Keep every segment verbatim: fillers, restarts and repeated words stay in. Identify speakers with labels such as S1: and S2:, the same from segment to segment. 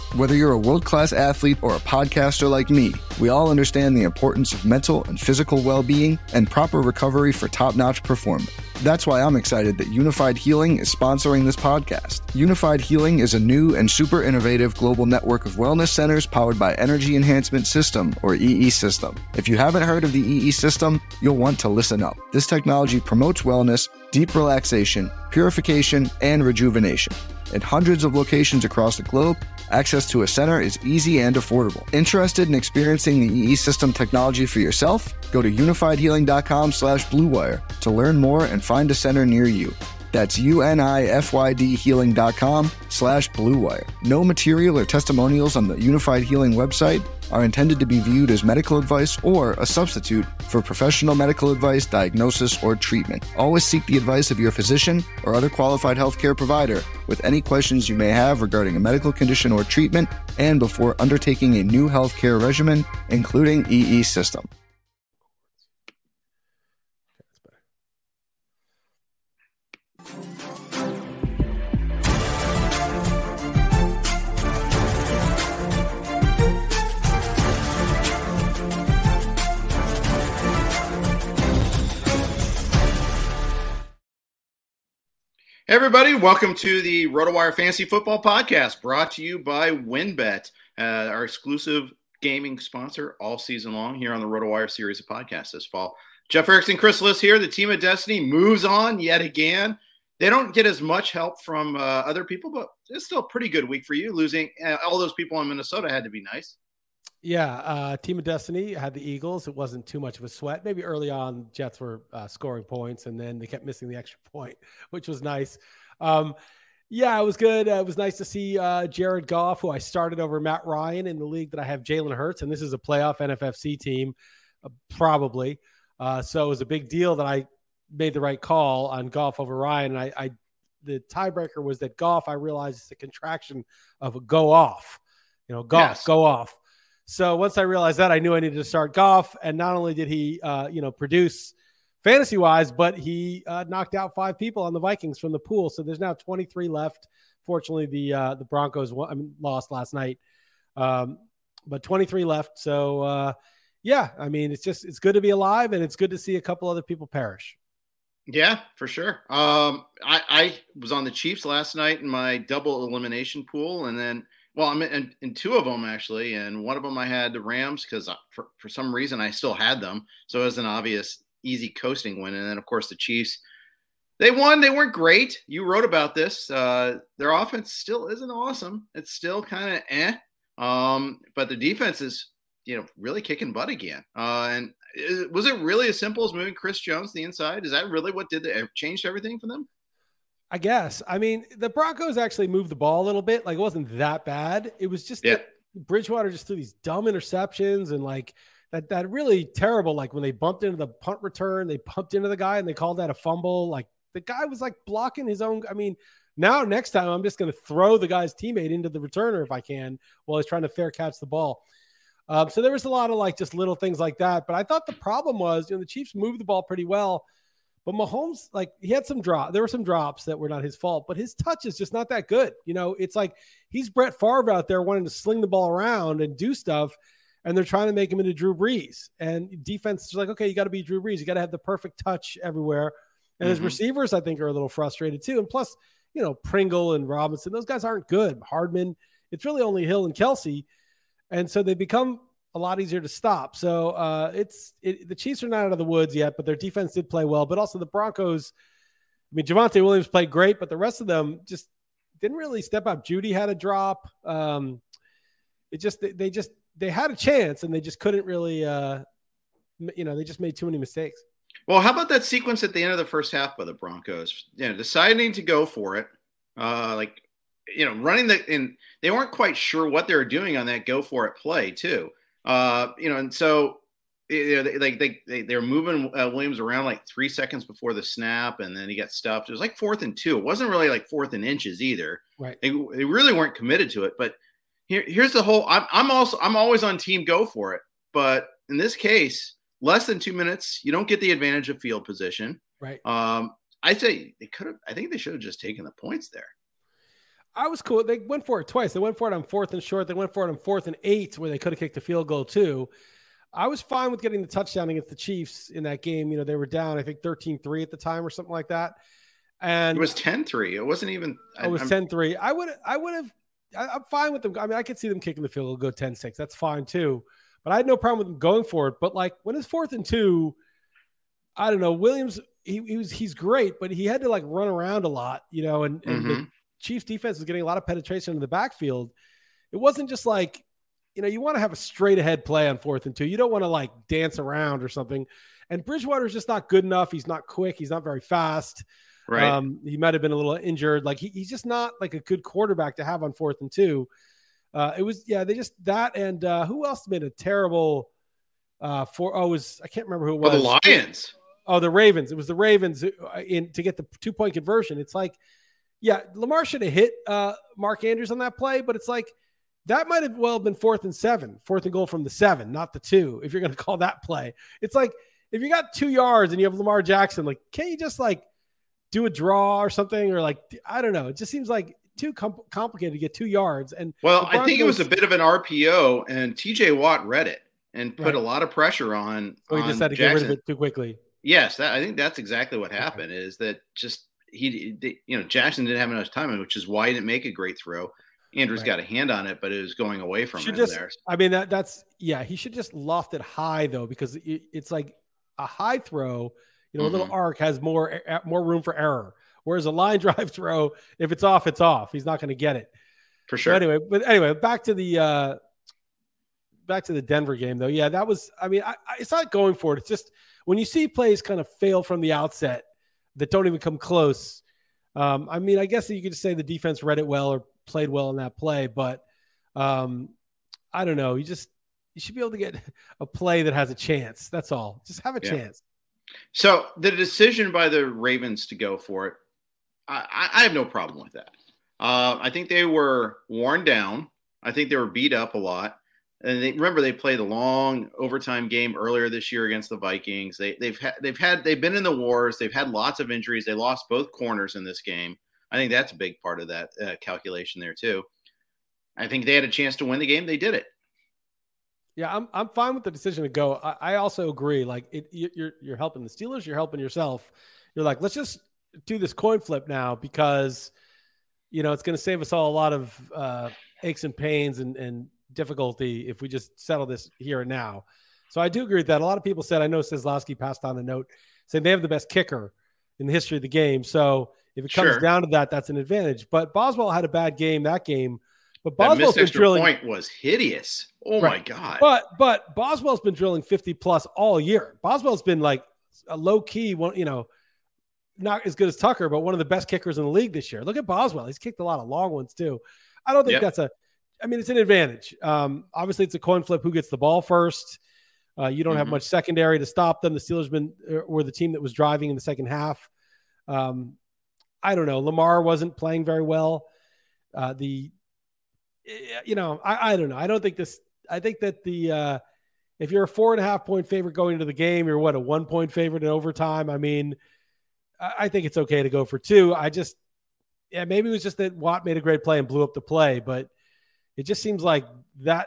S1: Whether you're a world-class athlete or a podcaster like me, we all understand the importance of mental and physical well-being and proper recovery for top-notch performance. That's why I'm excited that Unified Healing is sponsoring this podcast. Unified Healing is a new and super innovative global network of wellness centers powered by Energy Enhancement System, or E E System. If you haven't heard of the E E System, you'll want to listen up. This technology promotes wellness, deep relaxation, purification, and rejuvenation. In hundreds of locations across the globe, access to a center is easy and affordable. Interested in experiencing the E E System technology for yourself? Go to unifiedhealing.com slash bluewire to learn more and find a center near you. That's U-N-I-F-Y-D healing.com slash bluewire. No material or testimonials on the Unified Healing website are intended to be viewed as medical advice or a substitute for professional medical advice, diagnosis, or treatment. Always seek the advice of your physician or other qualified healthcare provider with any questions you may have regarding a medical condition or treatment and before undertaking a new healthcare regimen, including E E System.
S2: Hey everybody, welcome to the RotoWire Fantasy Football Podcast, brought to you by WynnBET, uh, our exclusive gaming sponsor all season long here on the RotoWire series of podcasts this fall. Jeff Erickson, Chris Liss here. The team of destiny moves on yet again. They don't get as much help from uh, other people, but it's still a pretty good week for you. Losing uh, all those people in Minnesota had to be nice.
S3: Yeah, uh, Team of Destiny had the Eagles. It wasn't too much of a sweat. Maybe early on, Jets were uh, scoring points, and then they kept missing the extra point, which was nice. Um, yeah, it was good. Uh, it was nice to see uh, Jared Goff, who I started over Matt Ryan in the league that I have Jalen Hurts, and this is a playoff N F F C team, uh, probably. Uh, so it was a big deal that I made the right call on Goff over Ryan. And I, I the tiebreaker was that Goff, I realized, is a contraction of a go off. You know, Goff, yes. Go off. So once I realized that, I knew I needed to start Goff. And not only did he, uh, you know, produce fantasy-wise, but he uh, knocked out five people on the Vikings from the pool. So there's now twenty-three left. Fortunately, the uh, the Broncos won, I mean, lost last night, um, but twenty-three left. So, uh, yeah, I mean, it's just it's good to be alive, and it's good to see a couple other people perish.
S2: Yeah, for sure. Um, I, I was on the Chiefs last night in my double elimination pool, and then – Well, I'm in, in two of them, actually, and one of them I had the Rams because for, for some reason I still had them. So it was an obvious, easy coasting win. And then, of course, the Chiefs, they won. They weren't great. You wrote about this. Uh, their offense still isn't awesome. It's still kind of eh. Um, but the defense is, you know, really kicking butt again. Uh, and is, was it really as simple as moving Chris Jones to the inside? Is that really what did the, changed everything for them?
S3: I guess. I mean, the Broncos actually moved the ball a little bit. Like, it wasn't that bad. It was just
S2: yeah.
S3: that Bridgewater just threw these dumb interceptions and like that, that really terrible, like when they bumped into the punt return, they bumped into the guy and they called that a fumble. Like the guy was like blocking his own. I mean, now next time I'm just going to throw the guy's teammate into the returner if I can while he's trying to fair catch the ball. Um, so there was a lot of like just little things like that. But I thought the problem was, you know, the Chiefs moved the ball pretty well. But Mahomes, like, he had some drop. There were some drops that were not his fault, but his touch is just not that good. You know, it's like he's Brett Favre out there wanting to sling the ball around and do stuff, and they're trying to make him into Drew Brees. And defense is like, okay, you got to be Drew Brees. You got to have the perfect touch everywhere. And mm-hmm. his receivers, I think, are a little frustrated too. And plus, you know, Pringle and Robinson, those guys aren't good. Hardman, it's really only Hill and Kelsey. And so they become a lot easier to stop. So uh, it's it, the Chiefs are not out of the woods yet, but their defense did play well. But also the Broncos, I mean, Javonte Williams played great, but the rest of them just didn't really step up. Judy had a drop. Um, it just they, they just they had a chance and they just couldn't really, uh, you know, they just made too many mistakes.
S2: Well, how about that sequence at the end of the first half by the Broncos? You know, deciding to go for it, uh, like you know, running the and they weren't quite sure what they were doing on that go for it play too. Uh, you know, and so you know, they, like they, they, they're moving uh, Williams around like three seconds before the snap, and then he got stuffed. It was like fourth and two. It wasn't really like fourth and inches either.
S3: Right.
S2: They, they really weren't committed to it. But here, here's the whole. I'm, I'm also I'm always on team go for it. But in this case, less than two minutes, you don't get the advantage of field position.
S3: Right.
S2: Um, I say they could have. I think they should have just taken the points there.
S3: I was cool. They went for it twice. They went for it on fourth and short. They went for it on fourth and eight where they could have kicked a field goal too. I was fine with getting the touchdown against the Chiefs in that game. You know, they were down, I think thirteen three at the time or something like that. And
S2: it was ten three. It wasn't even.
S3: I, it was ten three. I would, I would have, I, I'm fine with them. I mean, I could see them kicking the field goal, go ten six. That's fine too. But I had no problem with them going for it. But like when it's fourth and two, I don't know. Williams, he, he was, he's great, but he had to like run around a lot, you know, and, and mm-hmm. the Chiefs defense was getting a lot of penetration in the backfield. It wasn't just like, you know, you want to have a straight ahead play on fourth and two. You don't want to like dance around or something. And Bridgewater is just not good enough. He's not quick. He's not very fast.
S2: Right.
S3: Um, he might've been a little injured. Like he, he's just not like a good quarterback to have on fourth and two. Uh, it was, yeah, they just that. And uh, who else made a terrible uh, for, oh, it was, I can't remember who it was.
S2: Oh, the Lions.
S3: Oh, the Ravens. It was the Ravens in to get the two point conversion. It's like, yeah, Lamar should have hit uh, Mark Andrews on that play, but it's like, that might have well been fourth and seven, fourth and goal from the seven, not the two, if you're going to call that play. It's like, if you got two yards and you have Lamar Jackson, like, can't you just like do a draw or something? Or like, I don't know. It just seems like too com- complicated to get two yards. And
S2: well, I think it was a bit of an R P O, and T J Watt read it and put right. a lot of pressure on.
S3: So he
S2: on
S3: just had to
S2: Jackson.
S3: get rid of it too quickly.
S2: Yes, that, I think that's exactly what happened. Okay. Is that just he, they, you know, Jackson didn't have enough time, which is why he didn't make a great throw. Andrews right. got a hand on it, but it was going away from him
S3: just,
S2: there.
S3: I mean, that that's, yeah, he should just loft it high though, because it, it's like a high throw, you know, mm-hmm. a little arc has more, more room for error. Whereas a line drive throw, if it's off, it's off. He's not going to get it.
S2: For sure.
S3: So anyway, but anyway, back to the, uh, back to the Denver game though. Yeah, that was, I mean, I, I, it's not going for it. It's just when you see plays kind of fail from the outset that don't even come close. Um, I mean, I guess you could just say the defense read it well or played well in that play, but um, I don't know. You just, you should be able to get a play that has a chance. That's all. Just have a yeah. chance.
S2: So the decision by the Ravens to go for it, I, I have no problem with that. Uh, I think they were worn down. I think they were beat up a lot. And they, remember, they played a long overtime game earlier this year against the Vikings. They, they've had, they've had, they've been in the wars. They've had lots of injuries. They lost both corners in this game. I think that's a big part of that uh, calculation there too. I think they had a chance to win the game. They did it.
S3: Yeah, I'm I'm fine with the decision to go. I, I also agree. Like it, you're you're helping the Steelers. You're helping yourself. You're like, let's just do this coin flip now because, you know, it's going to save us all a lot of uh, aches and pains and, and difficulty if we just settle this here and now. So I do agree with that. A lot of people said, I know Seslowski passed on a note saying they have the best kicker in the history of the game. So if it comes
S2: sure.
S3: down to that, that's an advantage. But Boswell had a bad game that game. But
S2: Boswell's
S3: Boswell's been drilling.
S2: Point was hideous. Oh right. my God.
S3: But but Boswell's been drilling fifty plus all year. Boswell's been like a low key one, you know, not as good as Tucker, but one of the best kickers in the league this year. Look at Boswell. He's kicked a lot of long ones too. I don't think yep. that's a, I mean, it's an advantage. Um, obviously it's a coin flip who gets the ball first. Uh, you don't mm-hmm. have much secondary to stop them. The Steelers been were the team that was driving in the second half. Um, I don't know. Lamar wasn't playing very well. Uh, the, you know, I, I don't know. I don't think this, I think that the, uh, if you're a four and a half point favorite going into the game, you're what, a one point favorite in overtime. I mean, I, I think it's okay to go for two. I just, yeah, maybe it was just that Watt made a great play and blew up the play, but it just seems like that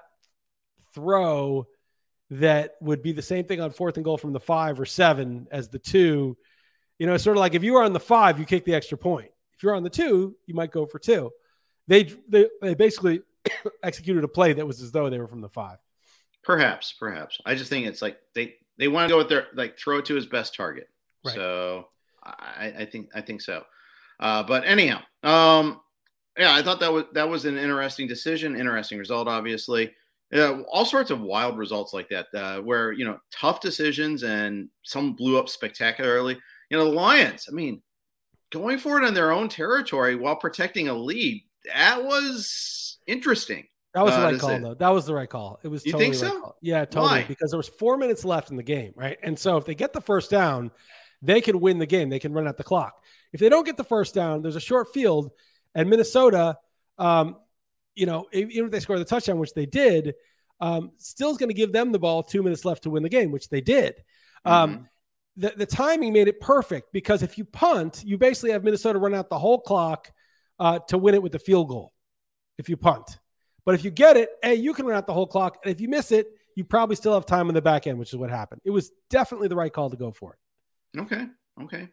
S3: throw that would be the same thing on fourth and goal from the five or seven as the two. You know, it's sort of like if you were on the five, you kick the extra point. If you're on the two, you might go for two. They they, they basically executed a play that was as though they were from the five.
S2: Perhaps, perhaps. I just think it's like they, they want to go with their like throw it to his best target. Right. So I, I think I think so. Uh, but anyhow, um, yeah, I thought that was that was an interesting decision, interesting result. Obviously, yeah, all sorts of wild results like that, uh, where you know tough decisions and some blew up spectacularly. You know, the Lions. I mean, going for it on their own territory while protecting a lead. That was interesting.
S3: That was the
S2: uh,
S3: right call, say. though. That was the right call. It was.
S2: You
S3: totally
S2: think so?
S3: Right call. Yeah, totally.
S2: Why?
S3: Because there was four minutes left in the game, right? And so if they get the first down, they can win the game. They can run out the clock. If they don't get the first down, there's a short field, and Minnesota, um, you know, even if they score the touchdown, which they did, um, still is going to give them the ball. Two minutes left to win the game, which they did. Mm-hmm. Um, the the timing made it perfect because if you punt, you basically have Minnesota run out the whole clock uh, to win it with the field goal if you punt. But if you get it, hey, you can run out the whole clock. And if you miss it, you probably still have time in the back end, which is what happened. It was definitely the right call to go for it.
S2: Okay. Okay.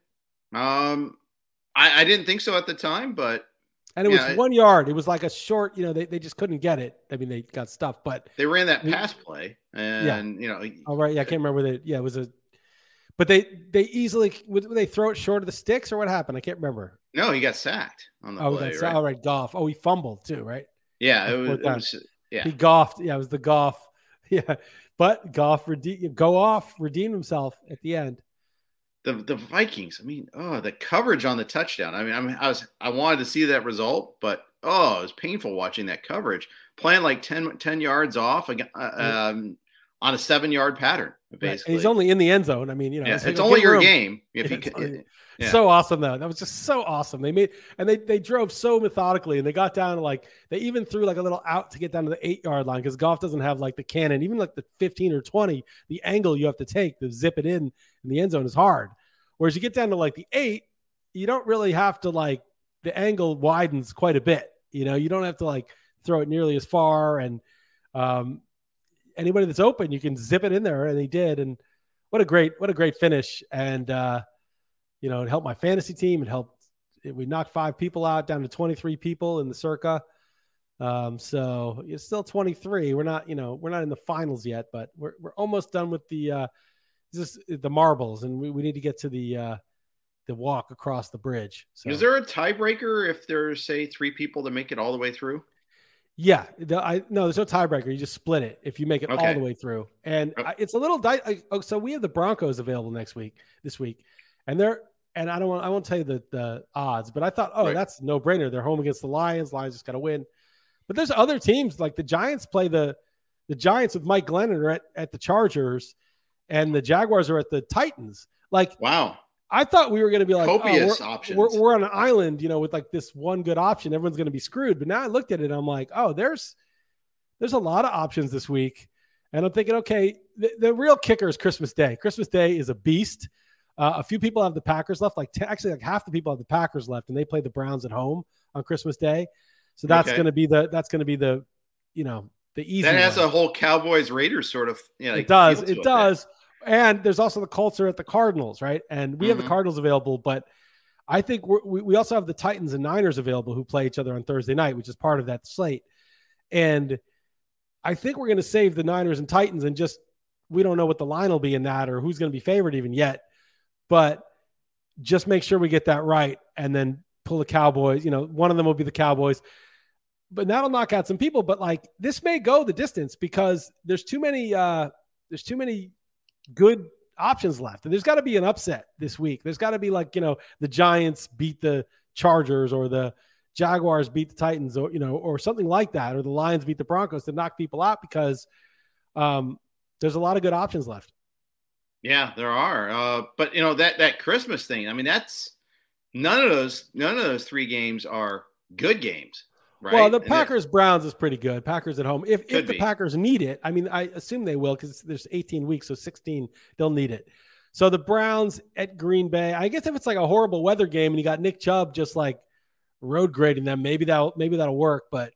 S2: Um, I, I didn't think so at the time, but.
S3: And it
S2: yeah,
S3: was one yard. It was like a short, you know, they, they just couldn't get it. I mean, they got stuffed, but.
S2: They ran that pass play and,
S3: yeah.
S2: you know.
S3: Oh, right. Yeah. I can't remember that. Yeah. It was a. But they, they easily, would they throw it short of the sticks or what happened? I can't remember.
S2: No, he got sacked on the
S3: oh,
S2: play,
S3: that's
S2: right?
S3: All right, Goff. Oh, he fumbled too, right?
S2: Yeah, it was, it was. Yeah,
S3: he golfed. Yeah, it was the Goff. Yeah, but Goff rede- go off, redeemed himself at the end.
S2: The the Vikings. I mean, oh, the coverage on the touchdown. I mean, I mean, I was I wanted to see that result, but oh, it was painful watching that coverage, playing like ten, ten yards off uh, um, on a seven yard pattern. Basically,
S3: right. And he's only in the end zone. I mean, you know,
S2: yeah,
S3: it's,
S2: it's
S3: like,
S2: only your
S3: room.
S2: game. If
S3: yeah,
S2: you can,
S3: yeah. So awesome though. That was just so awesome. They made and they they drove so methodically and they got down to like they even threw like a little out to get down to the eight yard line because Goff doesn't have like the cannon, even like the fifteen or twenty. The angle you have to take to zip it in in the end zone is hard. Whereas you get down to like the eight, you don't really have to like the angle widens quite a bit. You know, you don't have to like throw it nearly as far and um, anybody that's open, you can zip it in there, and he did. And what a great, what a great finish. And, uh, you know, it helped my fantasy team. It helped, it, we knocked five people out down to twenty-three people in the circa. Um, so it's still twenty-three. We're not, you know, we're not in the finals yet, but we're, we're almost done with the, uh, just the marbles. And we, we need to get to the, uh, the walk across the bridge. So
S2: is there a tiebreaker if there's say three people to make it all the way through?
S3: Yeah, the, I no, there's no tiebreaker. You just split it if you make it
S2: okay.
S3: all the way through, and
S2: oh.
S3: I, it's a little. Di- I, oh, so we have the Broncos available next week, this week, and they're and I don't want I won't tell you the the odds, but I thought, oh, right. that's no brainer. They're home against the Lions. Lions just got to win, but there's other teams like the Giants play the the Giants with Mike Glennon are at, at the Chargers, and the Jaguars are at the Titans. Like,
S2: wow.
S3: I thought we were going to be like,
S2: copious
S3: oh, we're,
S2: options.
S3: We're, we're on an island, you know, with like this one good option. Everyone's going to be screwed. But now I looked at it, and I'm like, oh, there's there's a lot of options this week. And I'm thinking, okay, the, the real kicker is Christmas Day. Christmas Day is a beast. Uh, a few people have the Packers left. Like t- actually, like half the people have the Packers left, and they play the Browns at home on Christmas Day. So that's okay. going to be the that's going to be the you know the easy.
S2: That has
S3: one.
S2: a whole Cowboys Raiders sort of. You know,
S3: it does. It does. That. And there's also the Colts are at the Cardinals, right? And we mm-hmm. have the Cardinals available, but I think we're, we we also have the Titans and Niners available who play each other on Thursday night, which is part of that slate. And I think we're going to save the Niners and Titans and just we don't know what the line will be in that or who's going to be favored even yet. But just make sure we get that right and then pull the Cowboys. You know, one of them will be the Cowboys. But that'll knock out some people. But like this may go the distance because there's too many. Uh, there's too many. good options left. And there's got to be an upset this week. There's got to be like, you know, the Giants beat the Chargers or the Jaguars beat the Titans or, you know, or something like that. Or the Lions beat the Broncos to knock people out because um, there's a lot of good options left.
S2: Yeah, there are. Uh, but you know, that, that Christmas thing, I mean, that's none of those, none of those three games are good games. Right?
S3: Well, the Packers Browns is pretty good. Packers at home. If if the
S2: be.
S3: Packers need it, I mean, I assume they will because there's eighteen weeks, so sixteen they'll need it. So the Browns at Green Bay. I guess if it's like a horrible weather game and you got Nick Chubb just like road grading them, maybe that maybe that'll work. But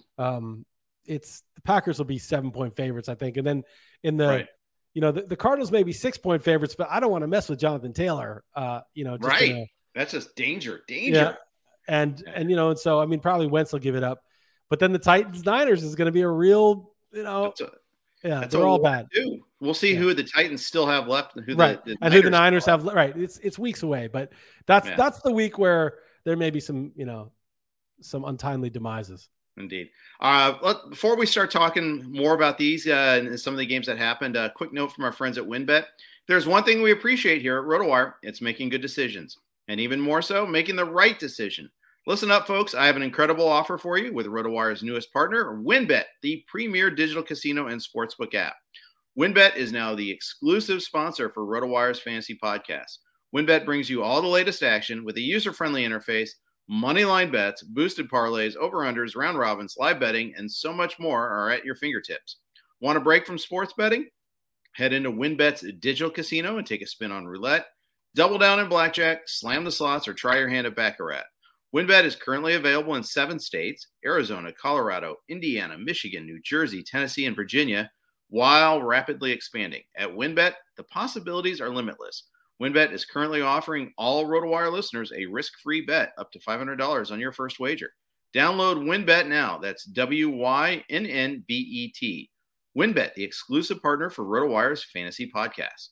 S3: um, it's the Packers will be seven point favorites, I think. And then in the
S2: right.
S3: you know the, the Cardinals may be six point favorites, but I don't want to mess with Jonathan Taylor. Uh, you know, just
S2: right?
S3: A,
S2: That's just danger, danger.
S3: Yeah. And, and, you know, and so, I mean, probably Wentz will give it up, but then the Titans Niners is going to be a real, you know,
S2: that's a,
S3: yeah,
S2: that's
S3: they're all bad.
S2: Too. We'll see yeah. who the Titans still have left and who
S3: right.
S2: the, the
S3: and
S2: Niners
S3: who the Niners
S2: have.
S3: Right. It's, it's weeks away, but that's, yeah. that's the week where there may be some, you know, some untimely demises.
S2: Indeed. Uh, let, before we start talking more about these uh, and some of the games that happened, a quick note from our friends at WynnBET. There's one thing we appreciate here at RotoWire. It's making good decisions, and even more so, making the right decision. Listen up, folks. I have an incredible offer for you with RotoWire's newest partner, WynnBET, the premier digital casino and sportsbook app. WynnBET is now the exclusive sponsor for RotoWire's Fantasy Podcast. WynnBET brings you all the latest action with a user-friendly interface, moneyline bets, boosted parlays, over-unders, round robins, live betting, and so much more are at your fingertips. Want a break from sports betting? Head into WynnBET's digital casino and take a spin on roulette, double down in blackjack, slam the slots, or try your hand at baccarat. WynnBET is currently available in seven states: Arizona, Colorado, Indiana, Michigan, New Jersey, Tennessee, and Virginia, while rapidly expanding. At WynnBET, the possibilities are limitless. WynnBET is currently offering all RotoWire listeners a risk-free bet up to five hundred dollars on your first wager. Download WynnBET now. That's W Y N N B E T. WynnBET, the exclusive partner for RotoWire's fantasy podcast.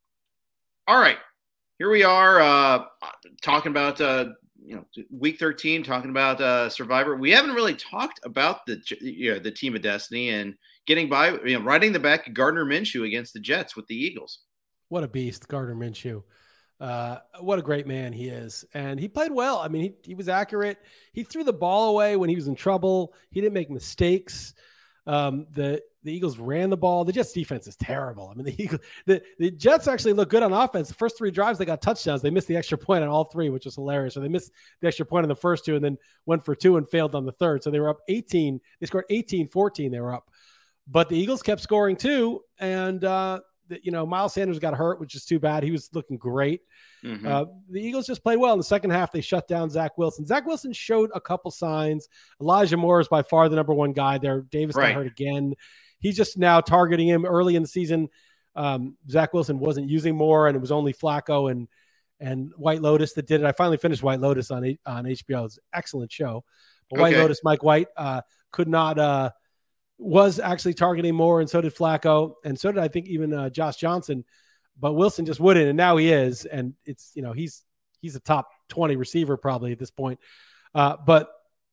S2: All right, here we are uh, talking about uh, you know week thirteen, talking about uh, Survivor. We haven't really talked about the you know, the team of destiny and getting by, you know, riding the back of Gardner Minshew against the Jets with the Eagles.
S3: What a beast, Gardner Minshew. Uh, what a great man he is. And he played well. I mean, he, he was accurate. He threw the ball away when he was in trouble. He didn't make mistakes. Um, the, the Eagles ran the ball. The Jets defense is terrible. I mean, the, Eagles, the, the Jets actually look good on offense. The first three drives, they got touchdowns. They missed the extra point on all three, which was hilarious. So they missed the extra point on the first two and then went for two and failed on the third. So they were up eighteen. They scored eighteen fourteen. They were up. But the Eagles kept scoring too. And, uh, the, you know, Miles Sanders got hurt, which is too bad. He was looking great. Mm-hmm. Uh, the Eagles just played well. In the second half, they shut down Zach Wilson. Zach Wilson showed a couple signs. Elijah Moore is by far the number one guy there. Davis right. got hurt again. He's just now targeting him early in the season. Um, Zach Wilson wasn't using Moore, and it was only Flacco and and White Lotus that did it. I finally finished White Lotus on on H B O. It was an excellent show. But White okay. Lotus, Mike White, uh, could not uh, was actually targeting Moore, and so did Flacco, and so did I think even uh, Josh Johnson. But Wilson just wouldn't, and now he is, and it's you know he's he's a top twenty receiver probably at this point. Uh, but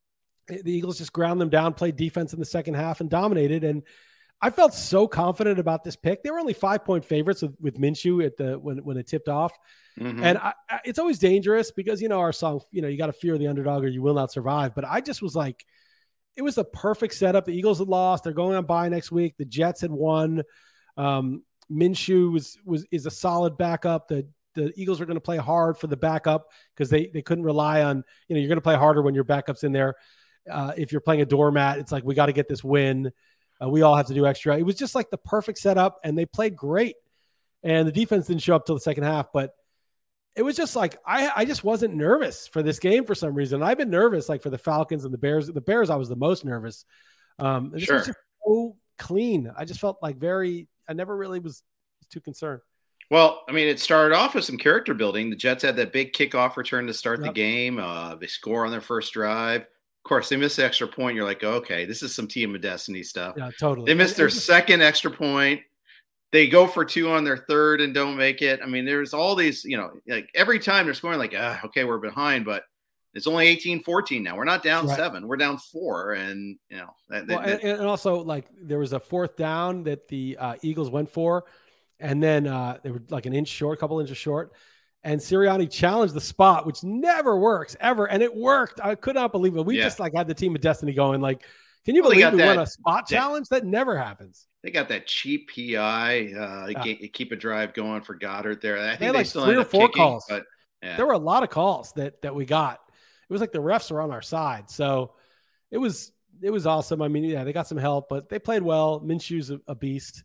S3: the Eagles just ground them down, played defense in the second half, and dominated. And I felt so confident about this pick. They were only five point favorites with, with Minshew at the when when it tipped off, mm-hmm. and I, I, it's always dangerous because you know our song, you know you got to fear the underdog or you will not survive. But I just was like, it was the perfect setup. The Eagles had lost; they're going on bye next week. The Jets had won. Um, Minshew was was is a solid backup. The the Eagles are going to play hard for the backup because they they couldn't rely on you know you're going to play harder when your backup's in there. Uh, if you're playing a doormat, it's like we got to get this win. Uh, we all have to do extra. It was just like the perfect setup, and they played great. And the defense didn't show up till the second half, but it was just like I, I just wasn't nervous for this game for some reason. I've been nervous like for the Falcons and the Bears. The Bears, I was the most nervous. Um, this
S2: sure.
S3: was just so clean. I just felt like very. I never really was too concerned.
S2: Well, I mean, it started off with some character building. The Jets had that big kickoff return to start
S3: yep.
S2: the game. Uh, they score on their first drive. Of course, they missed the extra point. You're like, oh, okay, this is some team of destiny stuff.
S3: Yeah, totally.
S2: They missed their second extra point. They go for two on their third and don't make it. I mean, there's all these, you know, like every time they're scoring, like, ah, okay, we're behind, but it's only eighteen fourteen now. We're not down right. seven. We're down four. And, you know, that,
S3: well,
S2: that,
S3: and, and also, like, there was a fourth down that the uh, Eagles went for, and then uh, they were like an inch short, a couple inches short. And Sirianni challenged the spot, which never works ever. And it worked. I could not believe it. We yeah. just like had the team of destiny going like, can you well, believe we that, won a spot that, challenge? That never happens.
S2: They got that cheap P I, uh, yeah. keep a drive going for Goddard there. I think they, they
S3: like
S2: still
S3: three or four
S2: kicking,
S3: calls.
S2: But yeah.
S3: There were a lot of calls that, that we got. It was like the refs were on our side. So it was, it was awesome. I mean, yeah, they got some help, but they played well. Minshew's a, a beast.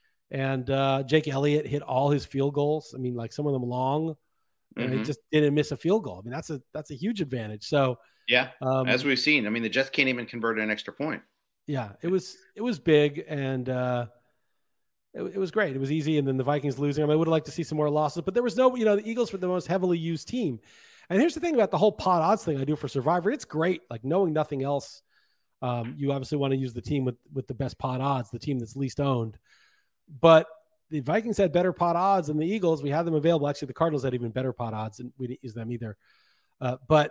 S3: And uh, Jake Elliott hit all his field goals. I mean, like some of them long. And mm-hmm. he just didn't miss a field goal. I mean, that's a that's a huge advantage. So
S2: yeah,
S3: um,
S2: as we've seen, I mean, the Jets can't even convert an extra point.
S3: Yeah, it was it was big, and uh, it, it was great. It was easy, and then the Vikings losing. I, mean, I would have liked to see some more losses, but there was no, you know, the Eagles were the most heavily used team. And here's the thing about the whole pot odds thing I do for Survivor. It's great, like knowing nothing else. Um, you obviously want to use the team with with the best pot odds, the team that's least owned, but the Vikings had better pot odds than the Eagles. We had them available. Actually, the Cardinals had even better pot odds, and we didn't use them either. Uh, but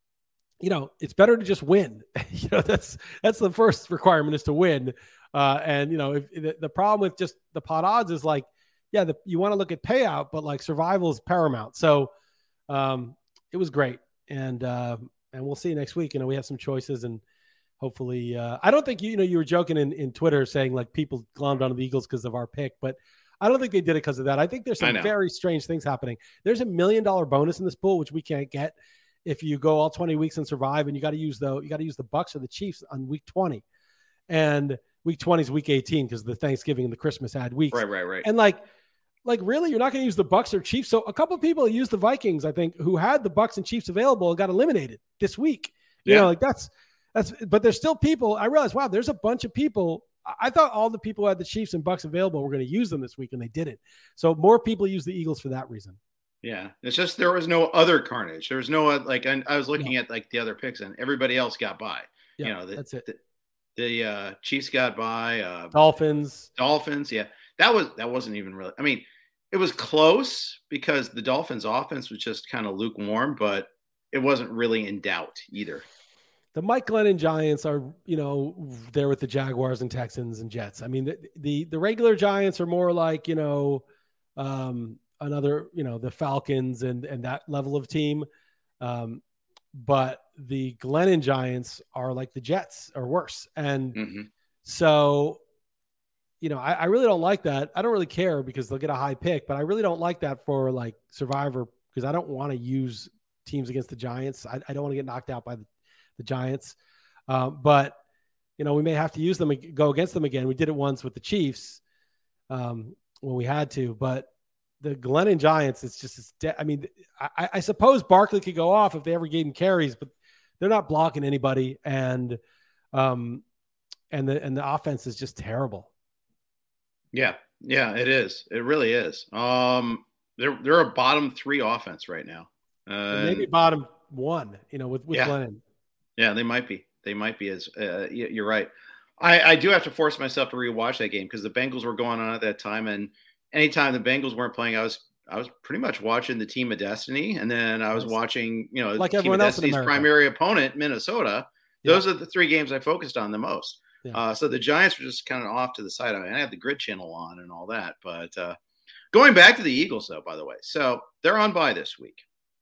S3: you know, it's better to just win. you know, that's that's the first requirement is to win. Uh, and you know, if, the, the problem with just the pot odds is like, yeah, the, you want to look at payout, but like survival is paramount. So um, it was great, and uh, and we'll see next week. You know, we have some choices, and hopefully, uh, I don't think you, you know you were joking in, in Twitter saying like people glommed onto the Eagles because of our pick, but I don't think they did it because of that. I think there's some very strange things happening. There's a million dollar bonus in this pool, which we can't get if you go all twenty weeks and survive. And you got to use the you got to use the Bucks or the Chiefs on week twenty, and week twenty is week eighteen because the Thanksgiving and the Christmas had weeks.
S2: Right, right, right.
S3: And like, like, really, you're not going to use the Bucks or Chiefs? So a couple of people used the Vikings, I think, who had the Bucks and Chiefs available and got eliminated this week. You yeah. know, like that's that's. But there's still people. I realized, wow, there's a bunch of people. I thought all the people who had the Chiefs and Bucks available were going to use them this week, and they didn't. So more people use the Eagles for that reason.
S2: Yeah, it's just there was no other carnage. There was no like. I, I was looking yeah. at like the other picks, and everybody else got by. Yeah, you know, the,
S3: that's it.
S2: The, the uh, Chiefs got by. Uh,
S3: Dolphins.
S2: Dolphins. Yeah, that was that wasn't even really. I mean, it was close because the Dolphins' offense was just kind of lukewarm, but it wasn't really in doubt either.
S3: The Mike Glennon Giants are, you know, there with the Jaguars and Texans and Jets. I mean, the the, the regular Giants are more like, you know, um, another, you know, the Falcons and and that level of team. Um, but the Glennon Giants are like the Jets or worse. And mm-hmm. so, you know, I, I really don't like that. I don't really care because they'll get a high pick, but I really don't like that for like Survivor because I don't want to use teams against the Giants. I, I don't want to get knocked out by the the Giants. Um, but, you know, we may have to use them, go against them again. We did it once with the Chiefs um, when we had to, but the Glennon Giants, it's just, it's de- I mean, I, I suppose Barkley could go off if they ever gave him carries, but they're not blocking anybody. And, um, and the, and the offense is just terrible.
S2: Yeah. Yeah, it is. It really is. Um, they're, they're a bottom three offense right now. Uh,
S3: maybe bottom one, you know, with, with
S2: yeah.
S3: Glennon.
S2: Yeah, they might be. They might be as uh, you're right. I, I do have to force myself to rewatch that game because the Bengals were going on at that time, and anytime the Bengals weren't playing, I was I was pretty much watching the Team of Destiny, and then I was watching, you know,
S3: like
S2: Team
S3: everyone
S2: of
S3: else
S2: Destiny's
S3: in
S2: primary opponent, Minnesota.
S3: Yeah.
S2: Those are the three games I focused on the most.
S3: Yeah.
S2: Uh, so the Giants were just kind of off to the side. I mean, I had the Grid Channel on and all that, but uh, going back to the Eagles, though, by the way, so they're on bye this week.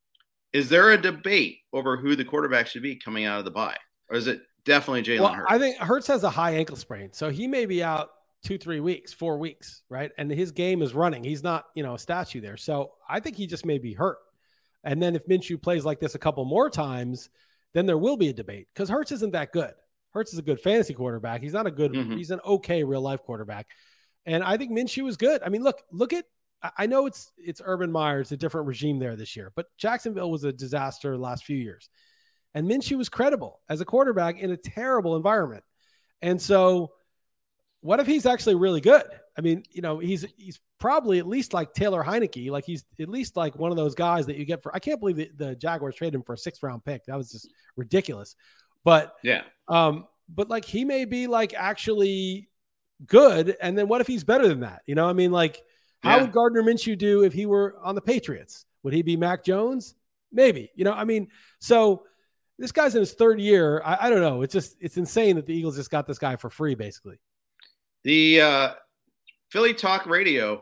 S2: Is there a debate over who the quarterback should be coming out of the bye? Or is it definitely Jalen
S3: well,
S2: Hurts?
S3: I think Hurts has a high ankle sprain, so he may be out two, three weeks, four weeks, right? And his game is running. He's not, you know, a statue there. So I think he just may be hurt. And then if Minshew plays like this a couple more times, then there will be a debate because Hurts isn't that good. Hurts is a good fantasy quarterback. He's not a good, mm-hmm. he's an okay real life quarterback. And I think Minshew is good. I mean, look, look at, I know it's, it's Urban Meyer. It's a different regime there this year, but Jacksonville was a disaster the last few years. And Minshew was credible as a quarterback in a terrible environment. And so what if he's actually really good? I mean, you know, he's he's probably at least like Taylor Heineke. Like he's at least like one of those guys that you get for – I can't believe the, the Jaguars traded him for a sixth-round pick. That was just ridiculous. But,
S2: yeah.
S3: Um, but like he may be like actually good. And then what if he's better than that? You know, I mean, like how yeah. would Gardner Minshew do if he were on the Patriots? Would he be Mac Jones? Maybe. You know, I mean, so – this guy's in his third year. I, I don't know. It's just, it's insane that the Eagles just got this guy for free, basically.
S2: The uh, Philly Talk Radio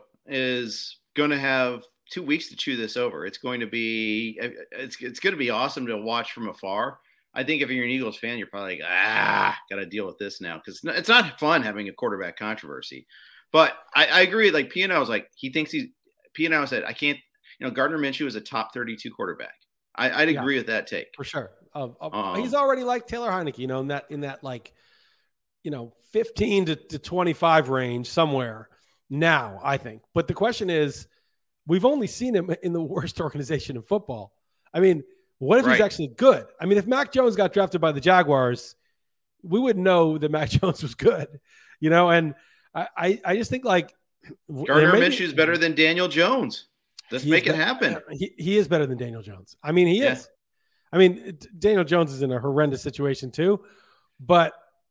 S2: is going to have two weeks to chew this over. It's going to be, it's it's going to be awesome to watch from afar. I think if you're an Eagles fan, you're probably like, ah, got to deal with this now. Cause it's not fun having a quarterback controversy, but I, I agree. Like P and L was like, he thinks he's P and L said, I can't, you know, Gardner Minshew is a top thirty-two quarterback. I, I'd yeah, agree with that take
S3: for sure. Uh, uh, um, he's already like Taylor Heineke, you know, in that in that like, you know, fifteen to, to twenty-five range somewhere now, I think. But the question is, we've only seen him in the worst organization in football. I mean, what if right. he's actually good? I mean, if Mac Jones got drafted by the Jaguars, we would know that Mac Jones was good, you know. And I, I, I just think like
S2: Gardner Minshew is better than Daniel Jones. Let's make it better, happen.
S3: He, he is better than Daniel Jones. I mean, he yeah. is. I mean, Daniel Jones is in a horrendous situation too, but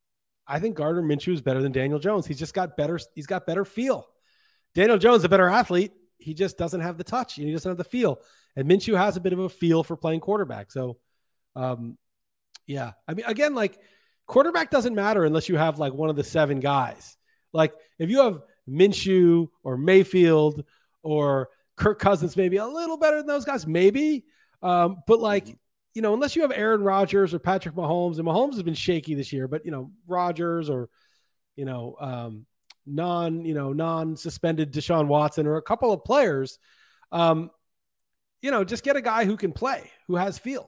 S3: I think Gardner Minshew is better than Daniel Jones. He's just got better. He's got better feel. Daniel Jones is a better athlete. He just doesn't have the touch and he doesn't have the feel. And Minshew has a bit of a feel for playing quarterback. So, um, yeah, I mean, again, like quarterback doesn't matter unless you have like one of the seven guys. Like if you have Minshew or Mayfield or Kirk Cousins, maybe a little better than those guys, maybe. Um, but like, mm-hmm. you know, unless you have Aaron Rodgers or Patrick Mahomes, and Mahomes has been shaky this year, but you know, Rodgers or, you know, um, non, you know, non-suspended Deshaun Watson or a couple of players, um, you know, just get a guy who can play, who has feel.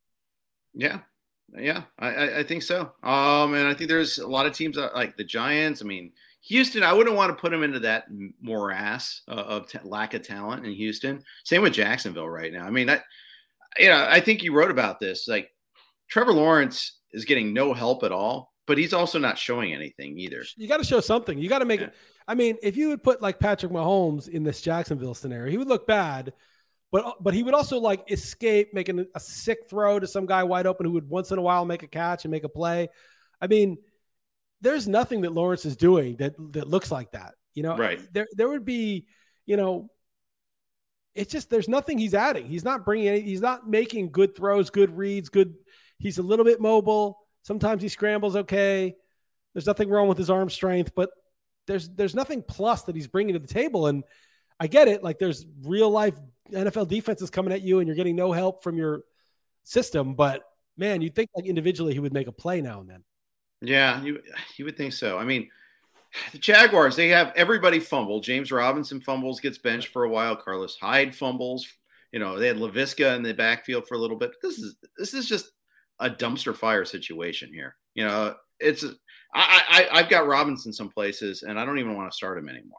S2: Yeah. Yeah, I, I think so. Um, and I think there's a lot of teams that, like the Giants. I mean, Houston, I wouldn't want to put him into that morass uh, of t- lack of talent in Houston. Same with Jacksonville right now. I mean, I, you know, I think you wrote about this. Like Trevor Lawrence is getting no help at all, but he's also not showing anything either.
S3: You got to show something. You got to make
S2: yeah.
S3: it. I mean, if you would put like Patrick Mahomes in this Jacksonville scenario, he would look bad, but but he would also like escape making a sick throw to some guy wide open who would once in a while make a catch and make a play. I mean, there's nothing that Lawrence is doing that that looks like that. You know,
S2: right?
S3: There there would be, you know, it's just there's nothing he's adding. He's not bringing any. He's not making good throws, good reads, good. He's a little bit mobile. Sometimes he scrambles okay. There's nothing wrong with his arm strength, but there's there's nothing plus that he's bringing to the table. And I get it. Like there's real life N F L defenses coming at you and you're getting no help from your system. But man, you'd think like individually he would make a play now and then.
S2: Yeah, you you would think so. I mean, the Jaguars, they have everybody fumble. James Robinson fumbles, gets benched for a while. Carlos Hyde fumbles. You know, they had LaVisca in the backfield for a little bit. This is this is just a dumpster fire situation here. You know, it's I, I I've got Robinson some places, and I don't even want to start him anymore.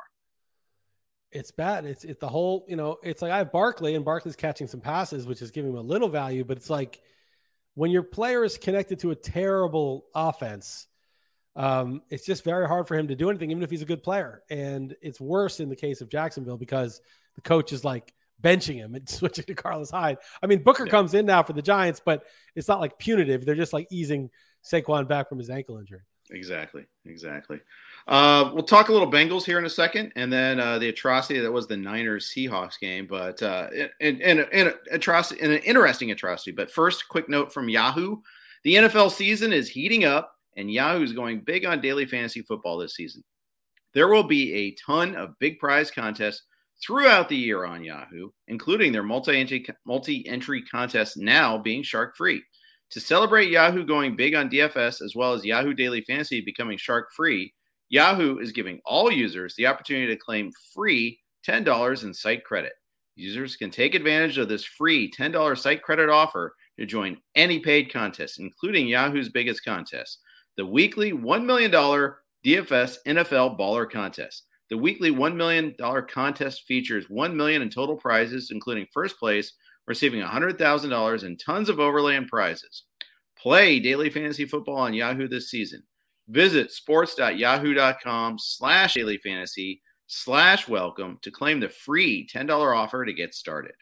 S3: It's bad. It's it's the whole, you know, it's like I have Barkley, and Barkley's catching some passes, which is giving him a little value, but it's like when your player is connected to a terrible offense, um, it's just very hard for him to do anything, even if he's a good player. And it's worse in the case of Jacksonville because the coach is like benching him and switching to Carlos Hyde. I mean, Booker yeah. comes in now for the Giants, but it's not like punitive. They're just like easing Saquon back from his ankle injury. Exactly.
S2: Exactly. Uh, we'll talk a little Bengals here in a second, and then uh, the atrocity that was the Niners Seahawks game, but uh, in, in, in, in, atrocity, in an interesting atrocity. But first, quick note from Yahoo. The N F L season is heating up, and Yahoo is going big on daily fantasy football this season. There will be a ton of big prize contests throughout the year on Yahoo, including their multi-entry, multi-entry contest now being shark-free. To celebrate Yahoo going big on D F S as well as Yahoo Daily Fantasy becoming shark-free, Yahoo is giving all users the opportunity to claim free ten dollars in site credit. Users can take advantage of this free ten dollars site credit offer to join any paid contest, including Yahoo's biggest contest, the weekly one million dollars D F S N F L Baller Contest. The weekly one million dollars contest features one million dollars in total prizes, including first place, receiving one hundred thousand dollars and tons of overlay and prizes. Play daily fantasy football on Yahoo this season. Visit sports.yahoo.com slash daily fantasy slash welcome to claim the free ten dollars offer to get started.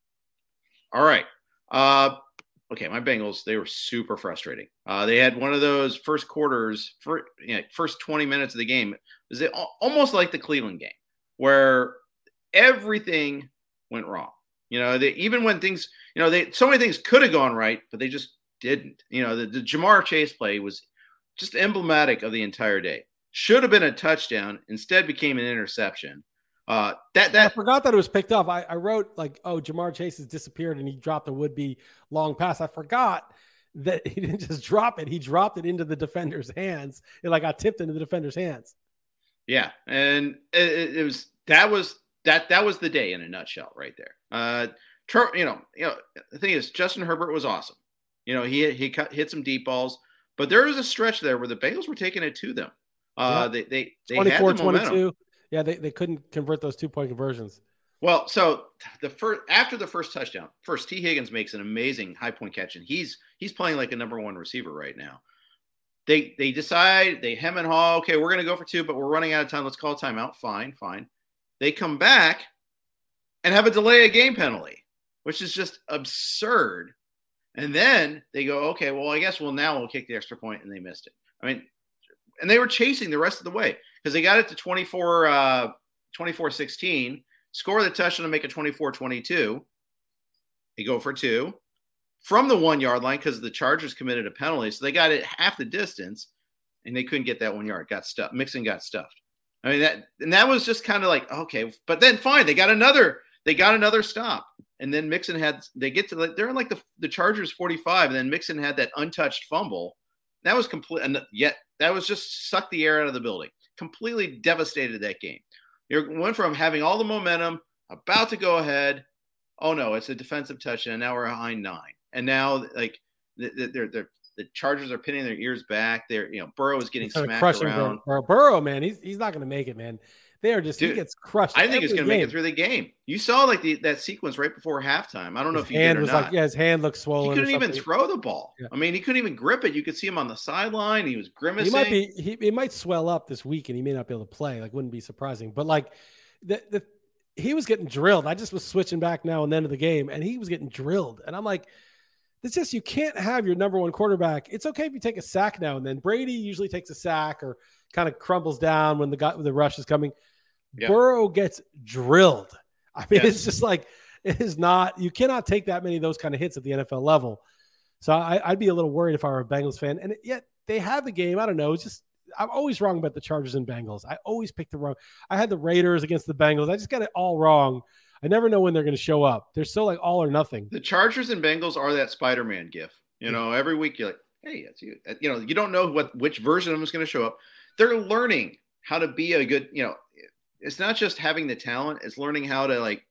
S2: All right. Uh, okay, my Bengals, they were super frustrating. Uh, they had one of those first quarters, for, you know, first twenty minutes of the game. It was almost like the Cleveland game where everything went wrong. You know, they, even when things, you know, they so many things could have gone right, but they just didn't. You know, the, the Jamar Chase play was just emblematic of the entire day. Should have been a touchdown, instead became an interception. Uh, that that
S3: I forgot that it was picked up. I, I wrote like, oh, Jamar Chase has disappeared and he dropped a would-be long pass. I forgot that he didn't just drop it. He dropped it into the defender's hands. It like got tipped into the defender's hands.
S2: Yeah, and it, it was that was that that was the day in a nutshell, right there. Uh, you know, you know, the thing is, Justin Herbert was awesome. You know, he he cut, hit some deep balls, but there was a stretch there where the Bengals were taking it to them. Uh, yeah. They they they had the momentum.
S3: Yeah, they, they couldn't convert those two point conversions.
S2: Well, so the first after the first touchdown, first T Higgins makes an amazing high point catch, and he's he's playing like a number one receiver right now. They they decide, they hem and haw, okay, we're going to go for two, but we're running out of time. Let's call a timeout. Fine, fine. They come back and have a delay of game penalty, which is just absurd. And then they go, okay, well, I guess we'll now we'll kick the extra point, and they missed it. I mean, and they were chasing the rest of the way because they got it to twenty-four, uh, twenty-four sixteen, score the touchdown to make it twenty-four twenty-two. They go for two from the one-yard line because the Chargers committed a penalty. So they got it half the distance, and they couldn't get that one yard. Got stuffed. Mixon got stuffed. I mean, that and that was just kind of like, okay. But then fine, they got another they got another stop. And then Mixon had – they get to – they're in like the, the Chargers forty-five, and then Mixon had that untouched fumble. That was complete – and yet that was just sucked the air out of the building. Completely devastated that game. You went from having all the momentum, about to go ahead. Oh, no, it's a defensive touchdown. Now we're behind nine. And now, like, they're, they're the Chargers are pinning their ears back. They're, you know, Burrow is getting
S3: Kind of
S2: smacked
S3: crushing
S2: around.
S3: Burrow. Burrow, man, he's he's not going to make it, man. They are just
S2: Dude,
S3: he gets crushed.
S2: I think he's going to make
S3: game.
S2: it through the game. You saw like the, that sequence right before halftime. I don't know
S3: His
S2: if you
S3: hand
S2: did or
S3: was
S2: not.
S3: like, yeah, his hand looked swollen.
S2: He couldn't even throw the ball.
S3: Yeah.
S2: I mean, he couldn't even grip it. You could see him on the sideline. He was grimacing.
S3: He might be. He, he might swell up this week, and he may not be able to play. Like, wouldn't be surprising. But like, the the he was getting drilled. I just was switching back now and then of the game, and he was getting drilled. And I'm like, it's just you can't have your number one quarterback. It's okay if you take a sack now and then. Brady usually takes a sack or kind of crumbles down when the guy when the rush is coming. Yeah. Burrow gets drilled. I mean, yes. It's just like it is not. You cannot take that many of those kind of hits at the N F L level. So I, I'd be a little worried if I were a Bengals fan. And yet they have the game. I don't know. It's just I'm always wrong about the Chargers and Bengals. I always pick the wrong. I had the Raiders against the Bengals. I just got it all wrong. I never know when they're going to show up. They're still like all or nothing.
S2: The Chargers and Bengals are that Spider-Man gif. You know, every week you're like, hey, it's you. You know, you don't know what which version of them is going to show up. They're learning how to be a good, you know, it's not just having the talent, it's learning how to like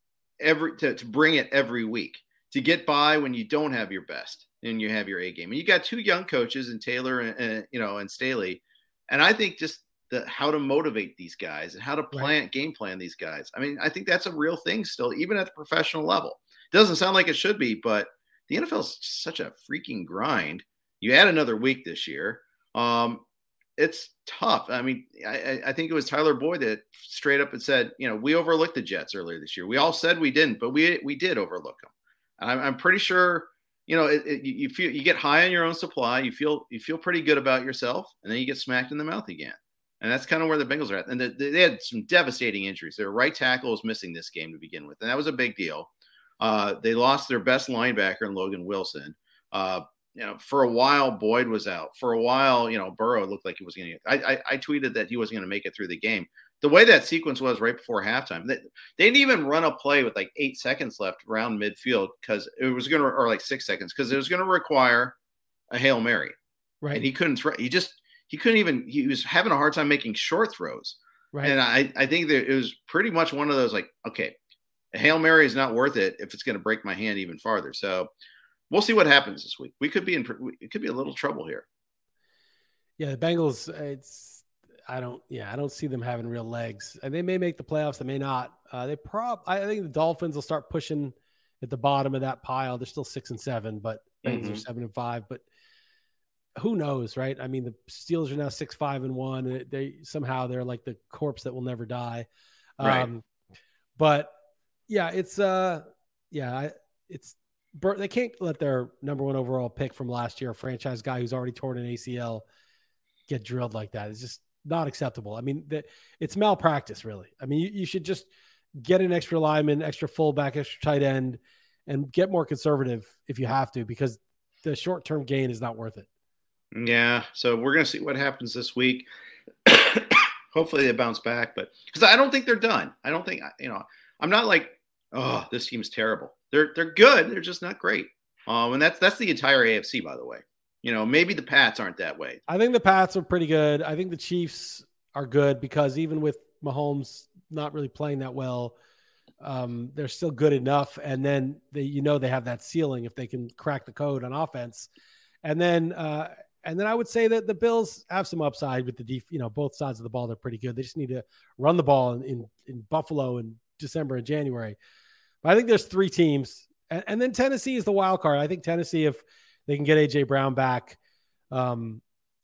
S2: every to, to bring it every week to get by when you don't have your best and you have your A game. And you got two young coaches in Taylor and, and you know and Staley. And I think just the how to motivate these guys and how to plan right. game plan these guys. I mean, I think that's a real thing still, even at the professional level. It doesn't sound like it should be, but the N F L is such a freaking grind. You add another week this year. Um, It's tough. I mean, I, I think it was Tyler Boyd that straight up and said, you know, we overlooked the Jets earlier this year. We all said we didn't, but we we did overlook them. And I'm, I'm pretty sure, you know, it, it, you feel you get high on your own supply. You feel you feel pretty good about yourself, and then you get smacked in the mouth again. And that's kind of where the Bengals are at. And the, they had some devastating injuries. Their right tackle was missing this game to begin with, and that was a big deal. Uh, they lost their best linebacker in Logan Wilson. Uh, You know, for a while, Boyd was out. For a while, you know, Burrow looked like he was going to. I, I I tweeted that he wasn't going to make it through the game. The way that sequence was right before halftime, they, they didn't even run a play with like eight seconds left around midfield because it was going to, or like six seconds because it was going to require a Hail Mary,
S3: right?
S2: And he couldn't. Throw, he just he couldn't even. He was having a hard time making short throws,
S3: right?
S2: And I I think that it was pretty much one of those like, okay, a Hail Mary is not worth it if it's going to break my hand even farther. So. We'll see what happens this week. We could be in, it could be a little trouble here.
S3: Yeah, the Bengals. It's I don't. Yeah, I don't see them having real legs. And they may make the playoffs. They may not. Uh, they prob. I think the Dolphins will start pushing at the bottom of that pile. They're still six and seven, but Bengals mm-hmm. are seven and five. But who knows, right? I mean, the Steelers are now six five and one. And they somehow they're like the corpse that will never die. Um,
S2: right.
S3: But yeah, it's uh, yeah, it's. They can't let their number one overall pick from last year, a franchise guy who's already torn an A C L, get drilled like that. It's just not acceptable. I mean, the, it's malpractice, really. I mean, you, you should just get an extra lineman, extra fullback, extra tight end, and get more conservative if you have to, because the short-term gain is not worth it.
S2: Yeah, so we're going to see what happens this week. Hopefully they bounce back, but because I don't think they're done. I don't think, you know, I'm not like, oh, this team's terrible. They're they're good. They're just not great. Um, and that's that's the entire A F C, by the way. You know, maybe the Pats aren't that way.
S3: I think the Pats are pretty good. I think the Chiefs are good because even with Mahomes not really playing that well, um, they're still good enough. And then they, you know, they have that ceiling if they can crack the code on offense. And then uh, and then I would say that the Bills have some upside with the def- you know, both sides of the ball. They're pretty good. They just need to run the ball in in, in Buffalo in December and January. I think there's three teams, and, and then Tennessee is the wild card. I think Tennessee, if they can get A J Brown back, um,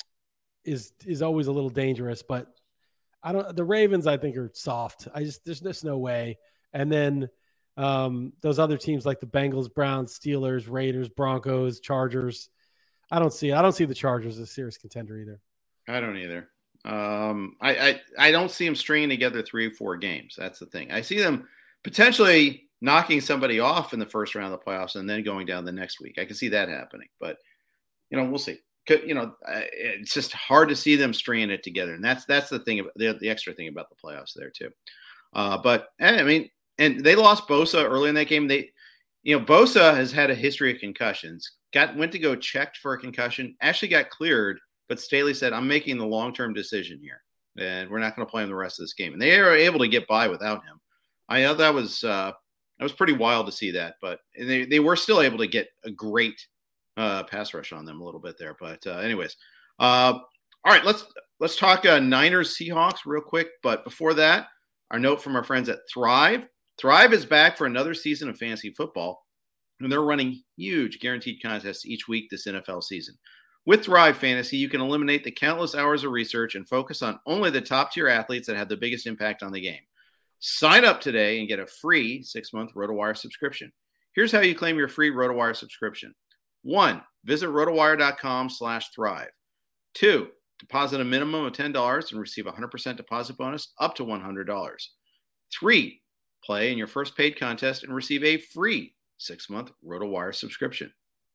S3: is is always a little dangerous. But I don't. The Ravens, I think, are soft. I just there's just no way. And then um, those other teams like the Bengals, Browns, Steelers, Raiders, Broncos, Chargers. I don't see. I don't see the Chargers as a serious contender either.
S2: I don't either. Um, I, I I don't see them stringing together three or four games. That's the thing. I see them potentially knocking somebody off in the first round of the playoffs and then going down the next week. I can see that happening, but you know, we'll see. You know, it's just hard to see them stringing it together. And that's, that's the thing about the, the extra thing about the playoffs there too. Uh, but I mean, and they lost Bosa early in that game. They, you know, Bosa has had a history of concussions, got, went to go checked for a concussion, actually got cleared, but Staley said, I'm making the long-term decision here and we're not going to play him the rest of this game. And they are able to get by without him. I know that was, uh, It was pretty wild to see that, but they, they were still able to get a great uh, pass rush on them a little bit there. But uh, anyways, uh, all right, let's let's talk uh, Niners Seahawks real quick. But before that, our note from our friends at Thrive. Thrive is back for another season of fantasy football, and they're running huge guaranteed contests each week this N F L season. With Thrive Fantasy, you can eliminate the countless hours of research and focus on only the top-tier athletes that have the biggest impact on the game. Sign up today and get a free six-month RotoWire subscription. Here's how you claim your free RotoWire subscription. One, visit rotowire.com slash thrive. Two, deposit a minimum of ten dollars and receive a one hundred percent deposit bonus up to one hundred dollars. Three, play in your first paid contest and receive a free six-month RotoWire subscription.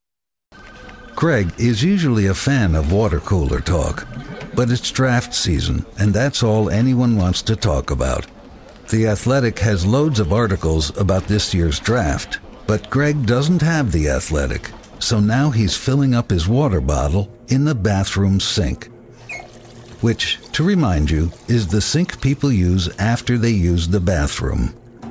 S4: Greg is usually a fan of water cooler talk, but it's draft season, and that's all anyone wants to talk about. The Athletic has loads of articles about this year's draft, but Greg doesn't have The Athletic, so now he's filling up his water bottle in the bathroom sink. Which, to remind you, is the sink people use after they use the bathroom.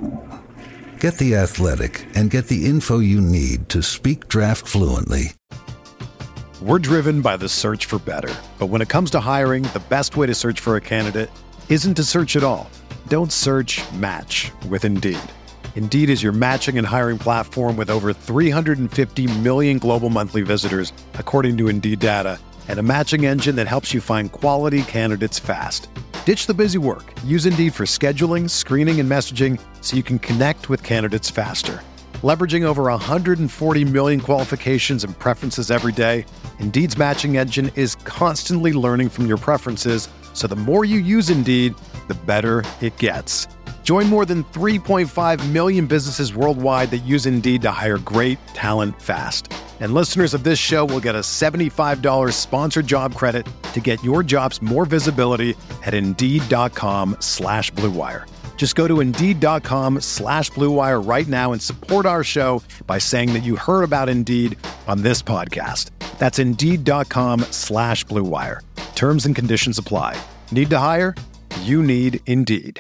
S4: Get The Athletic and get the info you need to speak draft fluently.
S5: We're driven by the search for better. But when it comes to hiring, the best way to search for a candidate isn't to search at all. Don't search, match with Indeed. Indeed is your matching and hiring platform with over three hundred fifty million global monthly visitors, according to Indeed data, and a matching engine that helps you find quality candidates fast. Ditch the busy work. Use Indeed for scheduling, screening, and messaging so you can connect with candidates faster. Leveraging over one hundred forty million qualifications and preferences every day, Indeed's matching engine is constantly learning from your preferences, so the more you use Indeed, the better it gets. Join more than three point five million businesses worldwide that use Indeed to hire great talent fast. And listeners of this show will get a seventy-five dollars sponsored job credit to get your jobs more visibility at Indeed.com slash Blue Wire. Just go to Indeed.com slash Blue Wire right now and support our show by saying that you heard about Indeed on this podcast. That's Indeed.com slash Blue Wire. Terms and conditions apply. Need to hire? You need Indeed.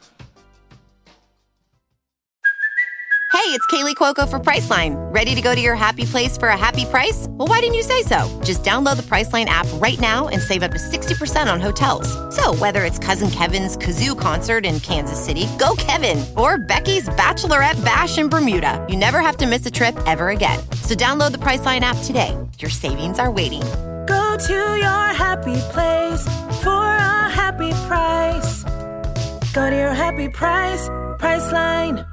S6: Hey, it's Kaylee Cuoco for Priceline. Ready to go to your happy place for a happy price? Well, why didn't you say so? Just download the Priceline app right now and save up to sixty percent on hotels. So whether it's Cousin Kevin's Kazoo Concert in Kansas City, go Kevin, or Becky's Bachelorette Bash in Bermuda, you never have to miss a trip ever again. So download the Priceline app today. Your savings are waiting.
S7: Go to your happy place for a happy price. Go to your happy price, Priceline.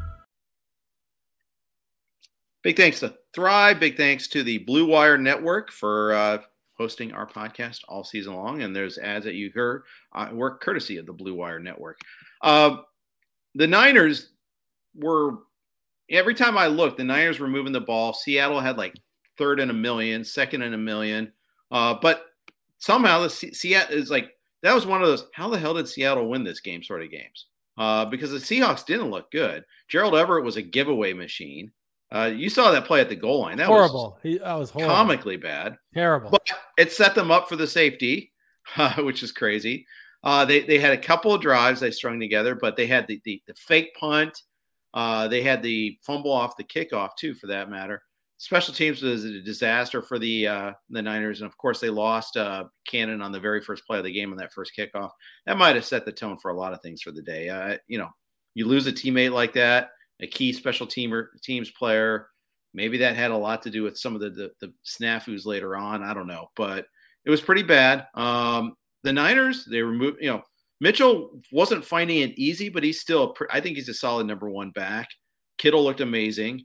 S2: Big thanks to Thrive. Big thanks to the Blue Wire Network for uh, hosting our podcast all season long. And there's ads that you heard uh, work courtesy of the Blue Wire Network. Uh, the Niners were, every time I looked, the Niners were moving the ball. Seattle had like third in a million, second in a million. Uh, but somehow the C- Seattle is like, that was one of those, how the hell did Seattle win this game sort of games? Uh, because the Seahawks didn't look good. Gerald Everett was a giveaway machine. Uh, you saw that play at the goal line. That
S3: horrible.
S2: was,
S3: he, that was horrible.
S2: Comically bad.
S3: Terrible.
S2: But it set them up for the safety, uh, which is crazy. Uh, they they had a couple of drives they strung together, but they had the the, the fake punt. Uh, they had the fumble off the kickoff too, for that matter. Special teams was a disaster for the uh, the Niners, and of course they lost uh, Cannon on the very first play of the game on that first kickoff. That might have set the tone for a lot of things for the day. Uh, you know, you lose a teammate like that, a key special teamer teams player. Maybe that had a lot to do with some of the, the, the snafus later on. I don't know, but it was pretty bad. Um, the Niners, they removed, you know, Mitchell wasn't finding it easy, but he's still, I think he's a solid number one back. Kittle looked amazing,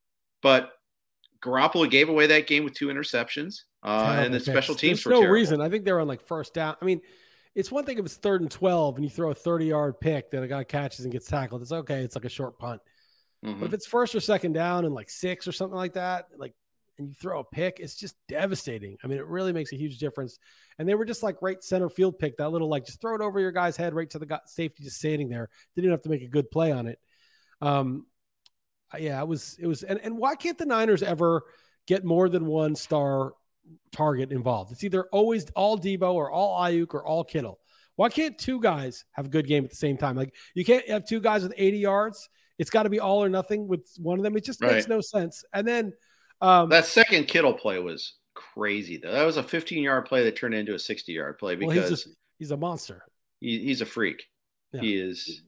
S2: but Garoppolo gave away that game with two interceptions. Uh, and the special teams
S3: There's
S2: were
S3: no
S2: terrible. reason.
S3: I think they were on like first down. I mean, it's one thing if it's third and twelve and you throw a thirty-yard pick that a guy catches and gets tackled. It's okay. It's like a short punt. Mm-hmm. But if it's first or second down and like six or something like that, like, and you throw a pick, it's just devastating. I mean, it really makes a huge difference. And they were just like right center field pick, that little, like, just throw it over your guy's head right to the guy, safety just standing there. They didn't have to make a good play on it. Um, yeah, it was, it was, and, and why can't the Niners ever get more than one star target involved? It's either always all Debo or all Ayuk or all Kittle. Why can't two guys have a good game at the same time? Like, you can't have two guys with eighty yards. It's got to be all or nothing with one of them. It just
S2: right.
S3: makes no sense. And then Um,
S2: that second Kittle play was crazy, though. That was a fifteen-yard play that turned into a sixty-yard play because
S3: well, he's, a, he's a monster.
S2: He, he's a freak.
S3: Yeah.
S2: He is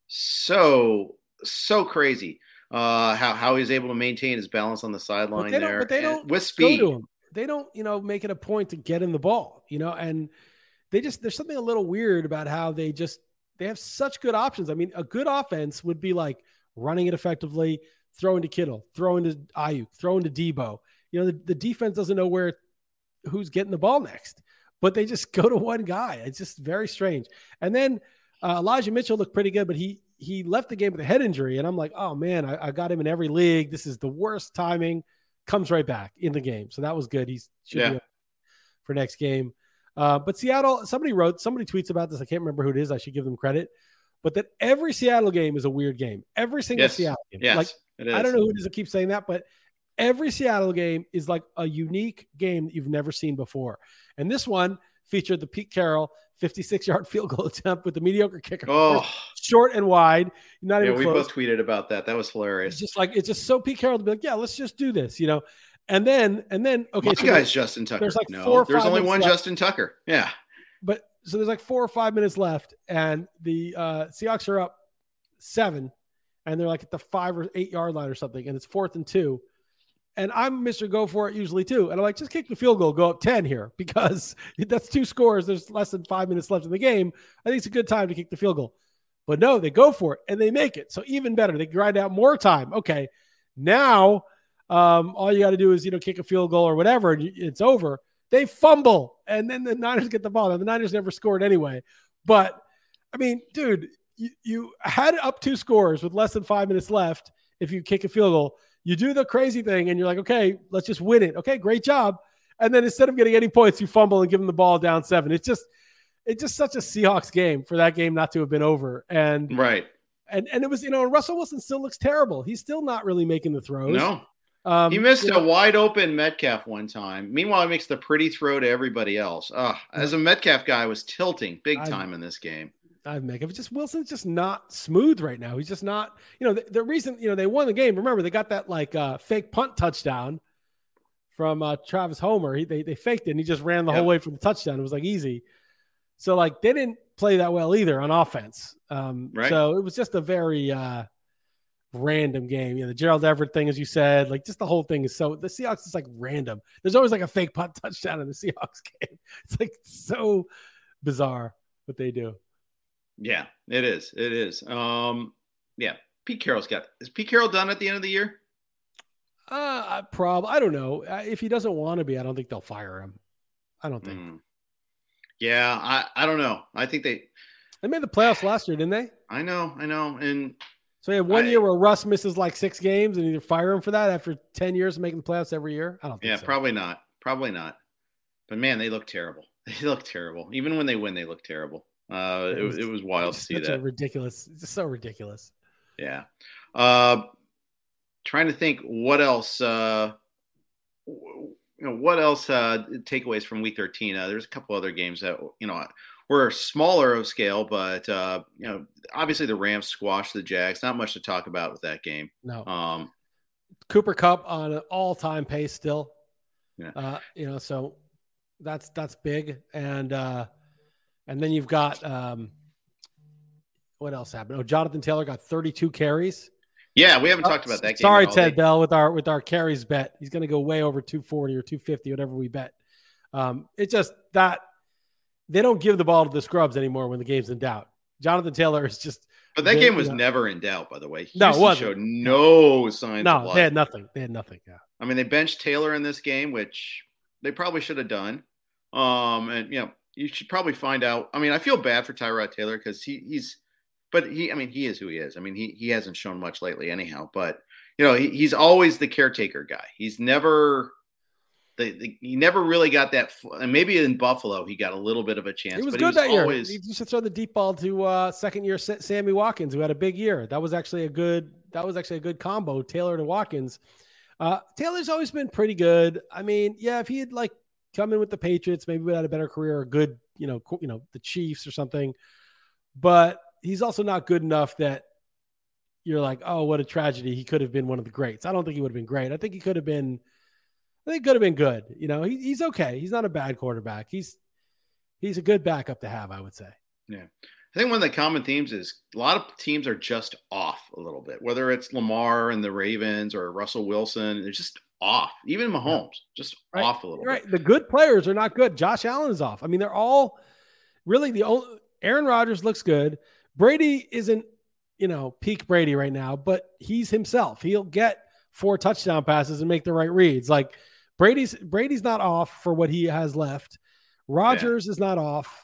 S2: so, so crazy uh, how, how he's able to maintain his balance on the sideline there.
S3: But they don't
S2: with speed.
S3: Go to him. They don't, you know, make it a point to get him the ball, you know, and they just, there's something a little weird about how they just, they have such good options. I mean, a good offense would be like running it effectively, throwing to Kittle, throwing to Ayuk, throwing to Debo. You know, the, the defense doesn't know where, who's getting the ball next, but they just go to one guy. It's just very strange. And then uh, Elijah Mitchell looked pretty good, but he, he left the game with a head injury. And I'm like, oh man, I, I got him in every league. This is the worst timing. Comes right back in the game. So that was good. He's should
S2: yeah.
S3: be for next game. Uh, but Seattle, somebody wrote, somebody tweets about this. I can't remember who it is. I should give them credit. But that every Seattle game is a weird game. Every single
S2: yes.
S3: Seattle game.
S2: Yes,
S3: like,
S2: it is.
S3: I don't know who it is that keeps saying that, but every Seattle game is like a unique game that you've never seen before. And this one featured the Pete Carroll fifty-six-yard field goal attempt with the mediocre kicker.
S2: Oh,
S3: short and wide. Not
S2: yeah,
S3: even
S2: we
S3: close.
S2: both tweeted about that. That was hilarious.
S3: It's just like, it's just so Pete Carroll to be like, yeah, let's just do this, you know? And then, and then, okay.
S2: My
S3: so
S2: guy's Justin Tucker.
S3: There's like
S2: no,
S3: four or
S2: there's
S3: five
S2: only one
S3: left.
S2: Justin Tucker. Yeah.
S3: But so there's like four or five minutes left and the uh, Seahawks are up seven and they're like at the five or eight yard line or something. And it's fourth and two. And I'm Mister Go for it usually too. And I'm like, just kick the field goal, go up ten here because that's two scores. There's less than five minutes left in the game. I think it's a good time to kick the field goal. But no, they go for it and they make it. So even better, they grind out more time. Okay, now um, all you got to do is, you know, kick a field goal or whatever, and it's over. They fumble, and then the Niners get the ball. Now, the Niners never scored anyway. But, I mean, dude, you, you had up two scores with less than five minutes left if you kick a field goal. You do the crazy thing, and you're like, okay, let's just win it. Okay, great job. And then instead of getting any points, you fumble and give them the ball down seven. It's just it's just such a Seahawks game for that game not to have been over. And
S2: right.
S3: And and it was, you know, Russell Wilson still looks terrible. He's still not really making the throws.
S2: No.
S3: Um,
S2: he missed
S3: you
S2: a
S3: know,
S2: wide open Metcalf one time. Meanwhile, he makes the pretty throw to everybody else. Uh, as a Metcalf guy, I was tilting big time I, in this game.
S3: I'd make it. Just Wilson's just not smooth right now. He's just not, you know, the, the reason, you know, they won the game. Remember, they got that like uh, fake punt touchdown from uh, Travis Homer. He, they, they faked it and he just ran the yep. whole way from the touchdown. It was like easy. So like they didn't play that well either on offense. Um,
S2: right.
S3: So it was just a very uh, random game. You know, the Gerald Everett thing, as you said, like just the whole thing is so, the Seahawks is like random. There's always like a fake punt touchdown in the Seahawks game. It's like so bizarre what they do.
S2: Yeah, it is. It is. Um, yeah, Pete Carroll's got. Is Pete Carroll done at the end of the year?
S3: Uh, probably. I don't know. If he doesn't want to be, I don't think they'll fire him. I don't think.
S2: Mm. Yeah, I, I don't know. I think they
S3: they made the playoffs last year, didn't they?
S2: I know, I know. And
S3: so you have one
S2: I,
S3: year where Russ misses like six games, and either fire him for that after ten years of making the playoffs every year. I don't think
S2: yeah,
S3: so.
S2: probably not. Probably not. But man, they look terrible. They look terrible. Even when they win, they look terrible. Uh, it, was, it was wild to see
S3: such
S2: that.
S3: A ridiculous. It's just so ridiculous.
S2: Yeah. Uh, trying to think what else. Uh, you know, what else uh, takeaways from Week thirteen? Uh, there's a couple other games that you know were smaller of scale, but uh, you know, obviously the Rams squashed the Jags. Not much to talk about with that game.
S3: No.
S2: Um,
S3: Cooper Kupp on an all-time pace still.
S2: Yeah.
S3: Uh, you know, so that's that's big, and. Uh, And then you've got um, what else happened? Oh, Jonathan Taylor got thirty-two carries.
S2: Yeah, we haven't talked about that game.
S3: Sorry, Ted Bell, with our with our carries bet. He's going to go way over two forty or two fifty, whatever we bet. Um, it's just that they don't give the ball to the scrubs anymore when the game's in doubt. Jonathan Taylor is just.
S2: But that
S3: they,
S2: game was
S3: you know,
S2: never in doubt, by the way. Houston
S3: no, it wasn't.
S2: showed no signs
S3: no,
S2: of life.
S3: they had nothing. They had nothing. Yeah.
S2: I mean, they benched Taylor in this game, which they probably should have done. Um, and, you know, you should probably find out. I mean, I feel bad for Tyrod Taylor because he, he's, but he, I mean, he is who he is. I mean, he he hasn't shown much lately anyhow, but, you know, he, he's always the caretaker guy. He's never, the, the he never really got that. And maybe in Buffalo, he got a little bit of a chance.
S3: He was
S2: but
S3: good
S2: he was
S3: that year.
S2: always,
S3: You should throw the deep ball to uh, second year Sammy Watkins, who had a big year. That was actually a good, that was actually a good combo, Taylor to Watkins. Uh, Taylor's always been pretty good. I mean, yeah, if he had like come in with the Patriots, maybe we had a better career, or good, you know, you know, the Chiefs or something. But he's also not good enough that you're like, oh, what a tragedy. He could have been one of the greats. I don't think he would have been great. I think he could have been I think could have been good. You know, he, he's okay. He's not a bad quarterback. He's he's a good backup to have, I would say.
S2: Yeah. I think one of the common themes is a lot of teams are just off a little bit, whether it's Lamar and the Ravens or Russell Wilson. They're just off. Even Mahomes, just
S3: right.
S2: off a little
S3: right.
S2: bit.
S3: The good players are not good. Josh Allen is off. I mean, they're all really the only – Aaron Rodgers looks good. Brady isn't, you know, peak Brady right now, but he's himself. He'll get four touchdown passes and make the right reads. Like Brady's Brady's not off for what he has left. Rodgers yeah. is not off.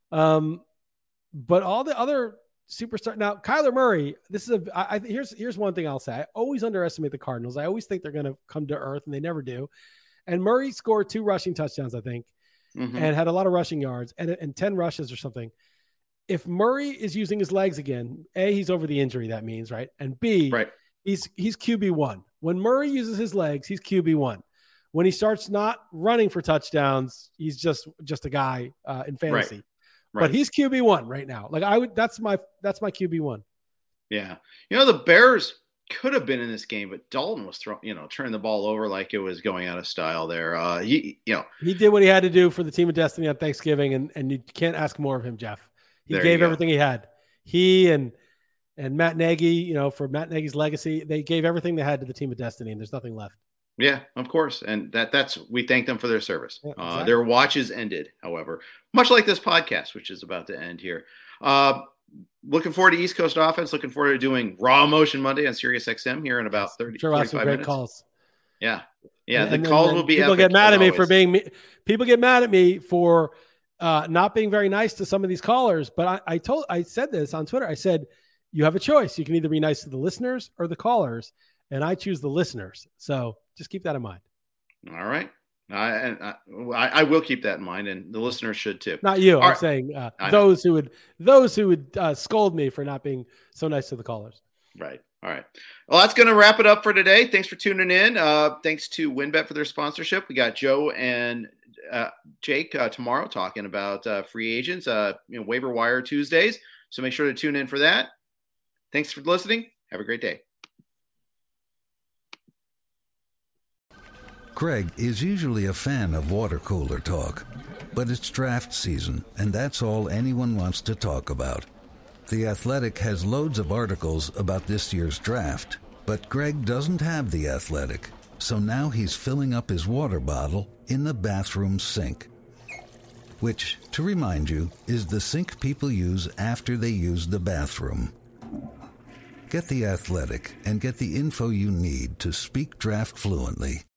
S3: Um, but all the other superstar now, Kyler Murray, this is a, I, I here's, here's one thing I'll say. I always underestimate the Cardinals. I always think they're going to come to earth and they never do. And Murray scored two rushing touchdowns, I think, mm-hmm. and had a lot of rushing yards and, and ten rushes or something. If Murray is using his legs again, A, he's over the injury, that means, right? And B,
S2: right.
S3: he's, he's Q B one. When Murray uses his legs, he's Q B one. When he starts not running for touchdowns, he's just, just a guy uh, in fantasy.
S2: Right. Right.
S3: But he's Q B one right now. Like I would, that's my, that's my Q B one.
S2: Yeah. You know, the Bears could have been in this game, but Dalton was throwing, you know, turning the ball over like it was going out of style there. Uh, he, you know,
S3: he did what he had to do for the team of destiny on Thanksgiving. And, and you can't ask more of him, Jeff. He gave everything he had. He and, and Matt Nagy, you know, for Matt Nagy's legacy, they gave everything they had to the team of destiny and there's nothing left.
S2: Yeah, of course. And that that's we thank them for their service. Yeah, exactly. uh, their watches ended, however, much like this podcast, which is about to end here. Uh, looking forward to East Coast offense. Looking forward to doing Raw Motion Monday on Sirius X M here in about thirty,
S3: sure,
S2: forty-five
S3: some great
S2: minutes. Calls. Yeah. Yeah.
S3: And,
S2: the
S3: and
S2: calls
S3: then,
S2: will be
S3: people
S2: epic,
S3: get mad at me
S2: always.
S3: for being me. People get mad at me for uh, not being very nice to some of these callers. But I, I told, I said this on Twitter. I said, you have a choice. You can either be nice to the listeners or the callers. And I choose the listeners. So just keep that in mind.
S2: All right. I, I I will keep that in mind, and the listeners should too.
S3: Not you.
S2: All
S3: I'm
S2: right.
S3: saying uh, those who would those who would uh, scold me for not being so nice to the callers.
S2: Right. All right. Well, that's going to wrap it up for today. Thanks for tuning in. Uh, thanks to WynnBET for their sponsorship. We got Joe and uh, Jake uh, tomorrow talking about uh, free agents, uh, you know, waiver wire Tuesdays. So make sure to tune in for that. Thanks for listening. Have a great day.
S4: Craig is usually a fan of water cooler talk, but it's draft season, and that's all anyone wants to talk about. The Athletic has loads of articles about this year's draft, but Greg doesn't have The Athletic, so now he's filling up his water bottle in the bathroom sink. Which, to remind you, is the sink people use after they use the bathroom. Get The Athletic and get the info you need to speak draft fluently.